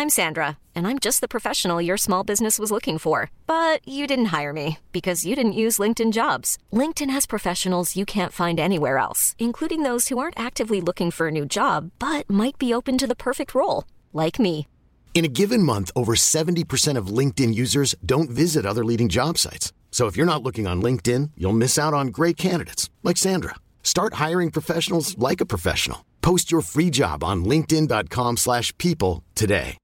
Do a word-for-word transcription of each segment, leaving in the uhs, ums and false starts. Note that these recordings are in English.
I'm Sandra, and I'm just the professional your small business was looking for. But you didn't hire me because you didn't use LinkedIn Jobs. LinkedIn has professionals you can't find anywhere else, including those who aren't actively looking for a new job, but might be open to the perfect role, like me. In a given month, over seventy percent of LinkedIn users don't visit other leading job sites. So if you're not looking on LinkedIn, you'll miss out on great candidates like Sandra. Start hiring professionals like a professional. Post your free job on linkedin.com slash people today.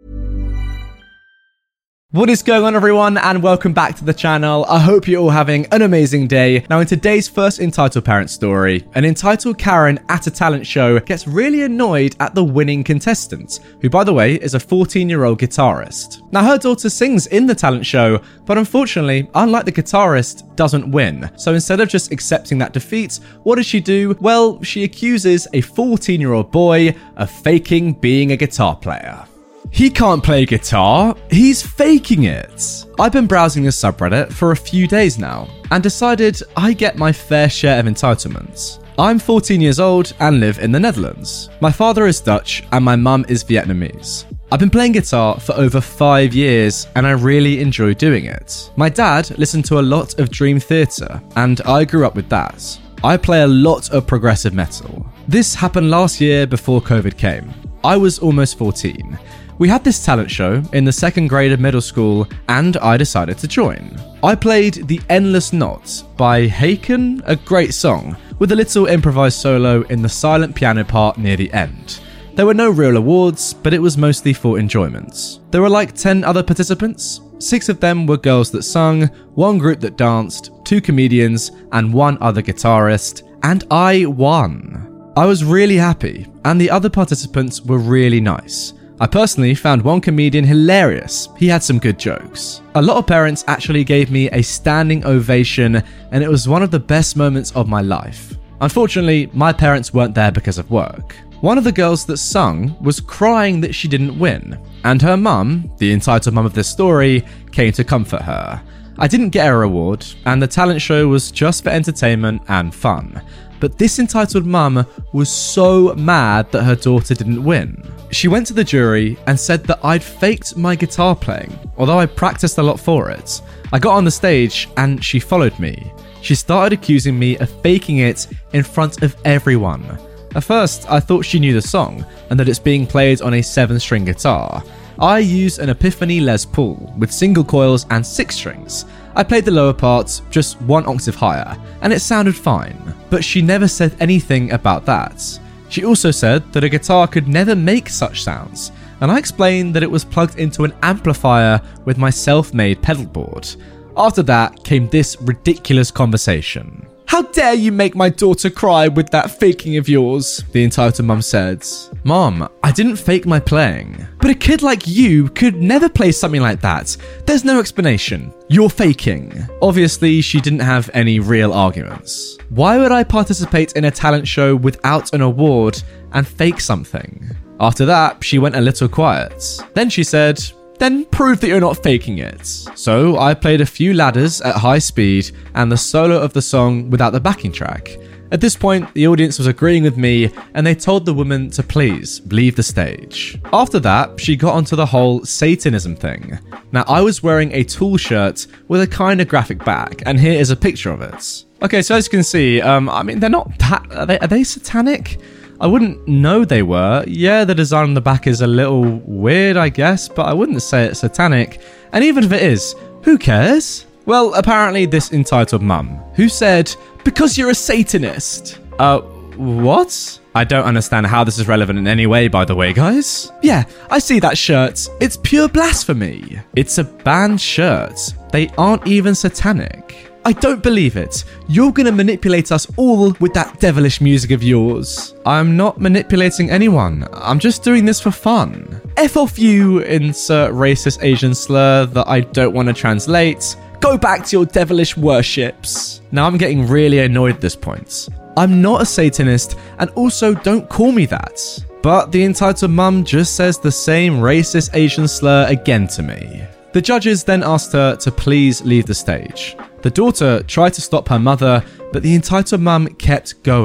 What is going on, everyone, and welcome back to the channel. I hope you're all having an amazing day. Now, in today's first Entitled Parent story, an entitled Karen at a talent show gets really annoyed at the winning contestant, who, by the way, is a fourteen-year-old guitarist. Now, her daughter sings in the talent show, but unfortunately, unlike the guitarist, doesn't win. So instead of just accepting that defeat, what does she do? Well, she accuses a fourteen-year-old boy of faking being a guitar player. He can't play guitar, he's faking it. I've been browsing this subreddit for a few days now and decided I get my fair share of entitlements. I'm fourteen years old and live in the Netherlands. My father is Dutch and my mum is Vietnamese. I've been playing guitar for over five years and I really enjoy doing it. My dad listened to a lot of Dream Theater and I grew up with that. I play a lot of progressive metal. This happened last year before COVID came. I was almost fourteen. We had this talent show in the second grade of middle school and I decided to join. I played The Endless Knot by Haken, a great song, with a little improvised solo in the silent piano part near the end. There were no real awards, but it was mostly for enjoyment. There were like ten other participants. Six of them were girls that sung, one group that danced, two comedians, and one other guitarist, and I won. I was really happy, and the other participants were really nice. I personally found one comedian hilarious. He had some good jokes. A lot of parents actually gave me a standing ovation, and it was one of the best moments of my life. Unfortunately, my parents weren't there because of work. One of the girls that sung was crying that she didn't win, and her mum, the entitled mum of this story, came to comfort her. I didn't get her award, and the talent show was just for entertainment and fun. But this entitled mum was so mad that her daughter didn't win. She went to the jury and said that I'd faked my guitar playing, although I practiced a lot for it. I got on the stage and she followed me. She started accusing me of faking it in front of everyone. At first, I thought she knew the song and that it's being played on a seven-string guitar. I used an Epiphany Les Paul with single coils and six strings. I played the lower parts just one octave higher, and it sounded fine. But she never said anything about that. She also said that a guitar could never make such sounds, and I explained that it was plugged into an amplifier with my self-made pedal board. After that came this ridiculous conversation. "How dare you make my daughter cry with that faking of yours," the entitled mum said. "Mom, I didn't fake my playing. But a kid like you could never play something like that. There's no explanation. You're faking." Obviously, she didn't have any real arguments. Why would I participate in a talent show without an award and fake something? After that, she went a little quiet. Then she said, "Then prove that you're not faking it." So I played a few ladders at high speed and the solo of the song without the backing track. At this point, the audience was agreeing with me and they told the woman to please leave the stage. After that, she got onto the whole Satanism thing. Now, I was wearing a Tool shirt with a kind of graphic back, and here is a picture of it. Okay, so as you can see, um, I mean, they're not that... Are they, are they satanic? I wouldn't know they were. Yeah, the design on the back is a little weird, I guess, but I wouldn't say it's satanic. And even if it is, who cares? Well, apparently this entitled mum, who said, "Because you're a Satanist." Uh, what? I don't understand how this is relevant in any way, by the way, guys. Yeah, I see that shirt. It's pure blasphemy. It's a banned shirt. They aren't even satanic. I don't believe it. You're gonna manipulate us all with that devilish music of yours. I'm not manipulating anyone. I'm just doing this for fun. F off you, insert racist Asian slur that I don't want to translate. Go back to your devilish worships. Now I'm getting really annoyed at this point. I'm not a Satanist, and also don't call me that. But the entitled mum just says the same racist Asian slur again to me. The judges then asked her to please leave the stage. The daughter tried to stop her mother, but the entitled mum kept going.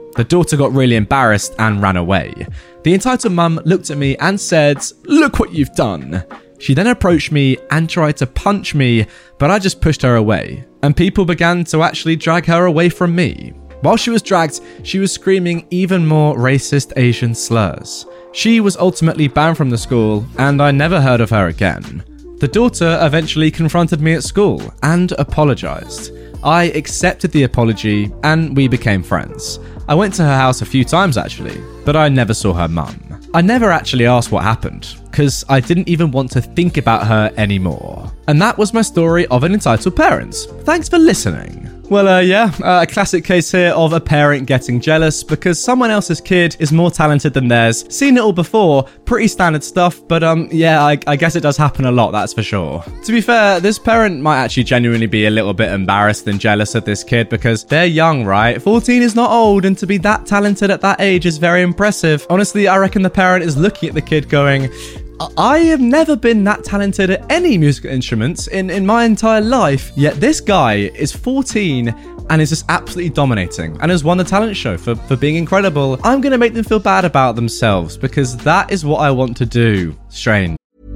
The daughter got really embarrassed and ran away. The entitled mum looked at me and said, "Look what you've done." She then approached me and tried to punch me, but I just pushed her away, and people began to actually drag her away from me. While she was dragged, she was screaming even more racist Asian slurs. She was ultimately banned from the school, and I never heard of her again. The daughter eventually confronted me at school and apologized. I accepted the apology, and we became friends. I went to her house a few times actually, but I never saw her mum. I never actually asked what happened, because I didn't even want to think about her anymore. And that was my story of an entitled parent. Thanks for listening. Well, uh, yeah, uh, a classic case here of a parent getting jealous because someone else's kid is more talented than theirs. Seen it all before, pretty standard stuff, but um, yeah, I, I guess it does happen a lot, that's for sure. To be fair, this parent might actually genuinely be a little bit embarrassed and jealous of this kid because they're young, right? fourteen is not old, and to be that talented at that age is very impressive. Honestly, I reckon the parent is looking at the kid going, I have never been that talented at any musical instruments in, in my entire life, yet this guy is fourteen and is just absolutely dominating and has won the talent show for, for being incredible. I'm going to make them feel bad about themselves because that is what I want to do. Strange.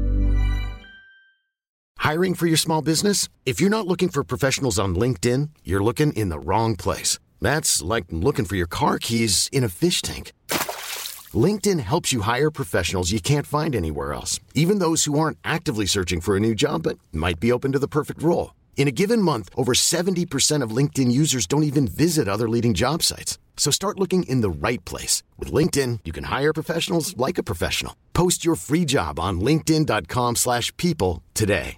Hiring for your small business? If you're not looking for professionals on LinkedIn, you're looking in the wrong place. That's like looking for your car keys in a fish tank. LinkedIn helps you hire professionals you can't find anywhere else, even those who aren't actively searching for a new job but might be open to the perfect role. In a given month, over seventy percent of LinkedIn users don't even visit other leading job sites. So start looking in the right place. With LinkedIn, you can hire professionals like a professional. Post your free job on linkedin.com slash people today.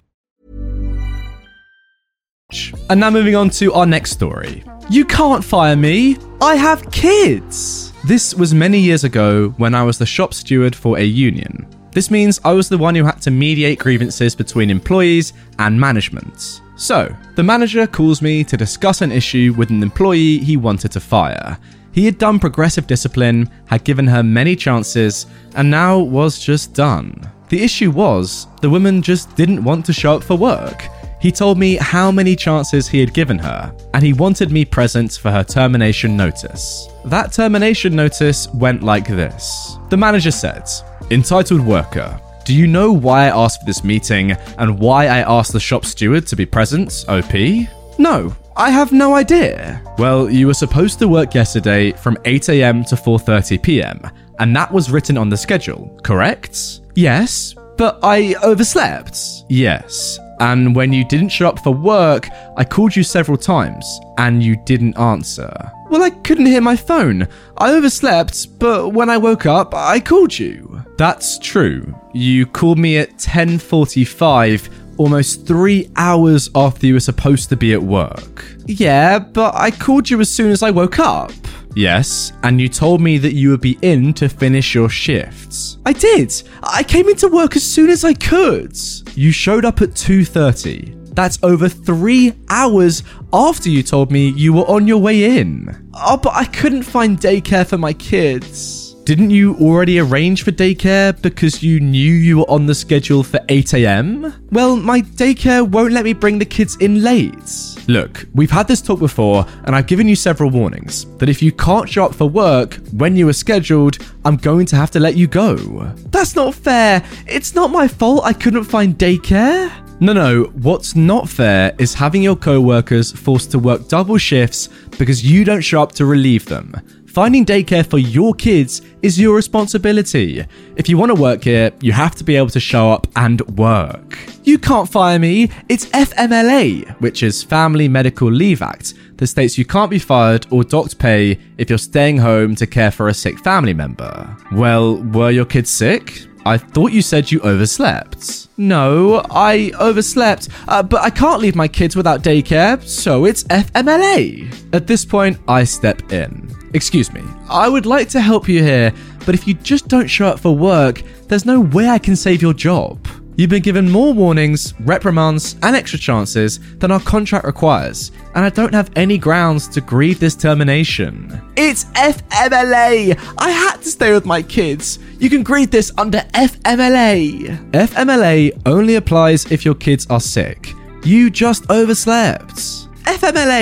And now moving on to our next story. You can't fire me. I have kids. This was many years ago when I was the shop steward for a union. This means I was the one who had to mediate grievances between employees and management. So, the manager calls me to discuss an issue with an employee he wanted to fire. He had done progressive discipline, had given her many chances, and now was just done. The issue was, the woman just didn't want to show up for work. He told me how many chances he had given her, and he wanted me present for her termination notice. That termination notice went like this. The manager said, "Entitled worker, do you know why I asked for this meeting and why I asked the shop steward to be present, O P? No, I have no idea. Well, you were supposed to work yesterday from eight a.m. to four thirty p.m, and that was written on the schedule, correct? Yes, but I overslept. Yes. And when you didn't show up for work, I called you several times, and you didn't answer. Well, I couldn't hear my phone. I overslept, but when I woke up, I called you. That's true. You called me at ten forty-five, almost three hours after you were supposed to be at work. Yeah, but I called you as soon as I woke up. Yes, and you told me that you would be in to finish your shifts. I did. I came into work as soon as I could. You showed up at two thirty. That's over three hours after you told me you were on your way in. Oh, but I couldn't find daycare for my kids. Didn't you already arrange for daycare because you knew you were on the schedule for eight a.m? Well, my daycare won't let me bring the kids in late. Look, we've had this talk before, and I've given you several warnings that if you can't show up for work when you were scheduled, I'm going to have to let you go. That's not fair. It's not my fault I couldn't find daycare. No, no, what's not fair is having your co-workers forced to work double shifts because you don't show up to relieve them. Finding daycare for your kids is your responsibility. If you want to work here, you have to be able to show up and work. You can't fire me. It's F M L A, which is Family Medical Leave Act, that states you can't be fired or docked pay if you're staying home to care for a sick family member. Well, were your kids sick? I thought you said you overslept. No, I overslept, uh, but I can't leave my kids without daycare, so it's F M L A. At this point, I step in. Excuse me, I would like to help you here, but if you just don't show up for work, there's no way I can save your job. You've been given more warnings, reprimands, and extra chances than our contract requires, and I don't have any grounds to grieve this termination. It's F M L A! I had to stay with my kids. You can grieve this under F M L A. F M L A only applies if your kids are sick. You just overslept. F M L A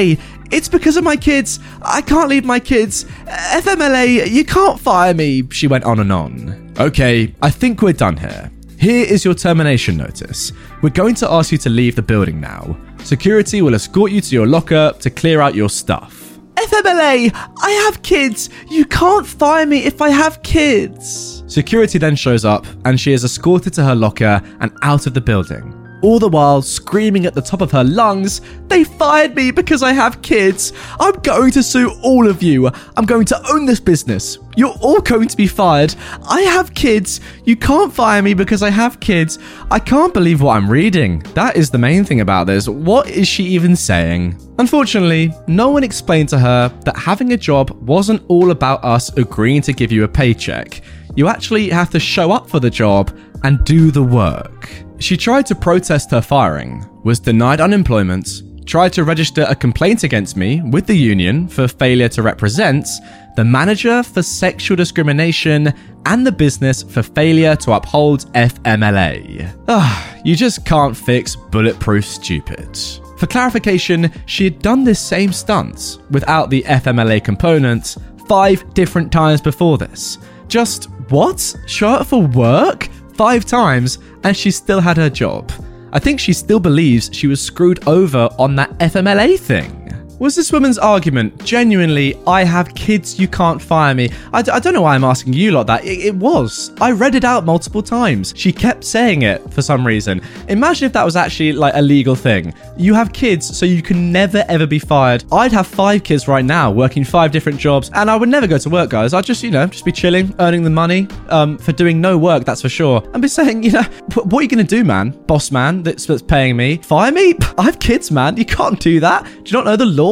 It's because of my kids. I can't leave my kids. F M L A, you can't fire me, she went on and on. Okay, I think we're done here. Here is your termination notice. We're going to ask you to leave the building now. Security will escort you to your locker to clear out your stuff. F M L A, I have kids. You can't fire me if I have kids. Security then shows up and she is escorted to her locker and out of the building. All the while screaming at the top of her lungs, they fired me because I have kids. I'm going to sue all of you. I'm going to own this business. You're all going to be fired. I have kids. You can't fire me because I have kids. I can't believe what I'm reading. That is the main thing about this. What is she even saying? Unfortunately, no one explained to her that having a job wasn't all about us agreeing to give you a paycheck. You actually have to show up for the job and do the work. She tried to protest her firing, was denied unemployment, tried to register a complaint against me with the union for failure to represent, the manager for sexual discrimination, and the business for failure to uphold F M L A. Ah, you just can't fix bulletproof stupid. For clarification, she had done this same stunt without the F M L A component five different times before this. Just, what? Show up for work? Five times, and she still had her job. I think she still believes she was screwed over on that F M L A thing. Was this woman's argument genuinely, I have kids, you can't fire me? I, d- I don't know why I'm asking you like that. It, it was. I read it out multiple times. She kept saying it for some reason. Imagine if that was actually like a legal thing. You have kids, so you can never ever be fired. I'd have five kids right now, working five different jobs, and I would never go to work, guys. I'd just, you know, just be chilling, earning the money um, for doing no work, that's for sure. And be saying, you know, what are you going to do, man? Boss man that's, that's paying me? Fire me? I have kids, man. You can't do that. Do you not know the law?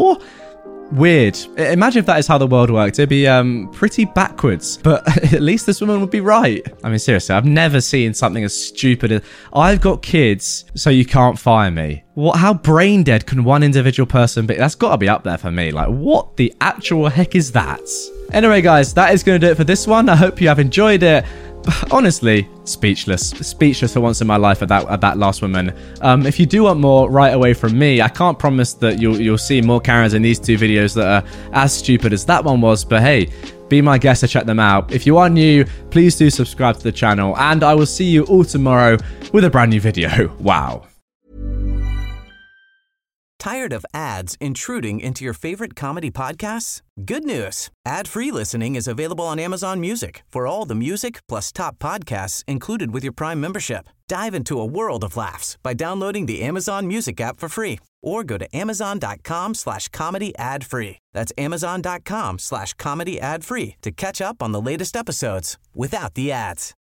Weird. Imagine if that is how the world worked. It'd be um pretty backwards. But at least this woman would be right. I mean, seriously, I've never seen something as stupid as, I've got kids, so you can't fire me. What? How brain dead can one individual person be? That's got to be up there for me. Like, what the actual heck is that? Anyway, guys, that is going to do it for this one. I hope you have enjoyed it. Honestly, speechless. Speechless for once in my life at that at that last woman. Um, if you do want more right away from me, I can't promise that you'll you'll see more Karens in these two videos that are as stupid as that one was, but hey, be my guest to check them out. If you are new, please do subscribe to the channel, and I will see you all tomorrow with a brand new video. Wow. Tired of ads intruding into your favorite comedy podcasts? Good news. Ad-free listening is available on Amazon Music for all the music plus top podcasts included with your Prime membership. Dive into a world of laughs by downloading the Amazon Music app for free or go to amazon.com slash comedy ad free. That's amazon.com slash comedy ad free to catch up on the latest episodes without the ads.